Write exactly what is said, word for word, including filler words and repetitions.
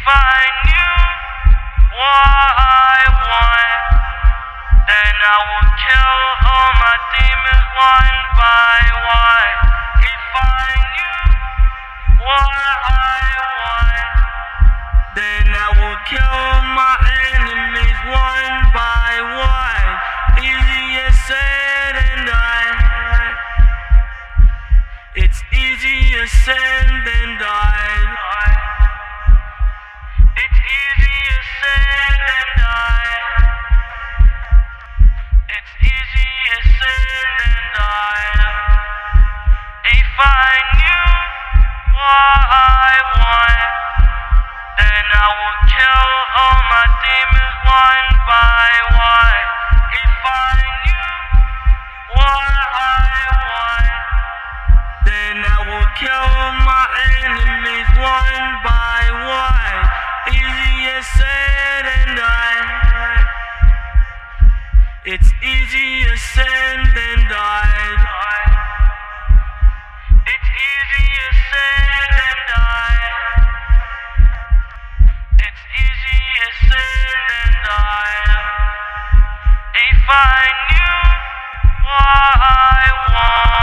I knew what I want, then I would kill all my demons one by one. If I knew what I want, then I would kill my enemies one by one. Easier said than done. It's easier said than done. It's easier said than done. It's easier said than done. If I knew what I want, then I would kill all my demons one by one. If I knew what I want, then I would kill my enemies one by one. Easier said than done. It's easier said than done. It's easier said than done. It's easier said than done. If I knew what I want.